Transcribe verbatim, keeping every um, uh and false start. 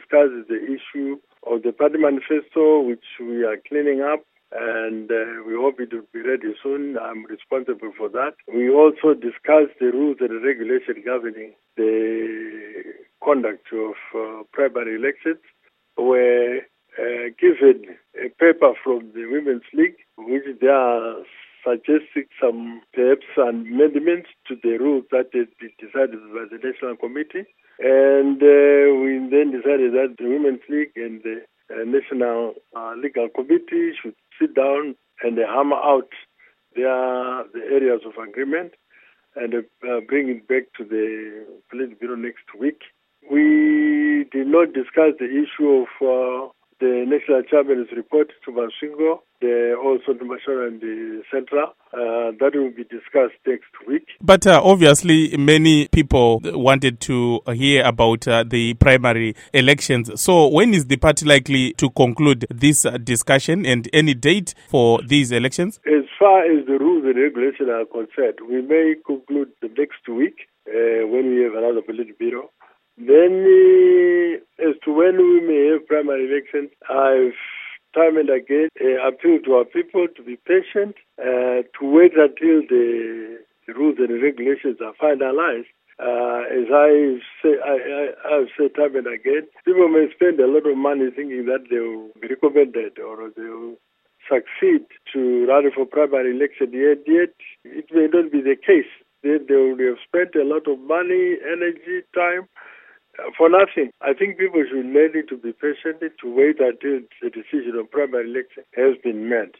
discuss the issue of the party manifesto, which we are cleaning up, and uh, we hope it will be ready soon. I'm responsible for that. We also discussed the rules and regulations governing the conduct of uh, primary elections. We uh, given a paper from the Women's League, which they are suggesting some perhaps amendments to the rules that had been decided by the National Committee. And uh, we then decided that the Women's League and the uh, National uh, Legal Committee should sit down and uh, hammer out their, the areas of agreement and uh, bring it back to the Politburo next week. We did not discuss the issue of uh, the National Chairman's report to Masvingo, the also to Mashara and the Central. Uh, that will be discussed next week. But uh, obviously many people wanted to hear about uh, the primary elections. So when is the party likely to conclude this uh, discussion, and any date for these elections? As far as the rules and regulations are concerned, we may conclude the next week uh, when we have another Politburo. Then, uh, as to when we may have primary elections, I've time and again uh, appealed to our people to be patient, uh, to wait until the, the rules and regulations are finalized. Uh, as I say, I, I, I've said time and again, people may spend a lot of money thinking that they will be recommended or they will succeed to run for primary election, yet, yet it may not be the case. They, they will have spent a lot of money, energy, time, for nothing. I think people should learn to be patient, to wait until the decision on primary election has been made.